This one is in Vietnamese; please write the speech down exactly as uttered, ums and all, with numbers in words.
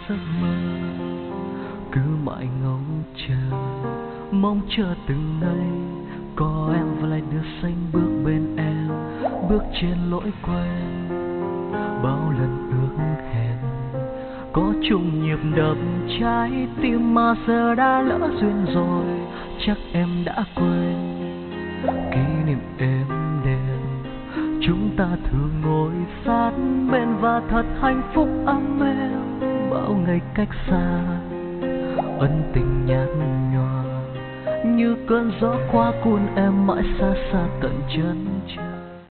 giấc mơ, cứ mãi ngóng chờ, mong chờ từng ngày có em và lại đưa xanh bước bên em, bước trên lối quen. Bao lần ước hẹn có chung nhịp đập trái tim mà giờ đã lỡ duyên rồi, chắc em đã quên kỷ niệm êm đềm chúng ta thường ngồi sát bên và thật hạnh phúc ấm êm. Bao ngày cách xa, ân tình nhạt nhòa như cơn gió qua cuốn em mãi xa xa tận chân trời.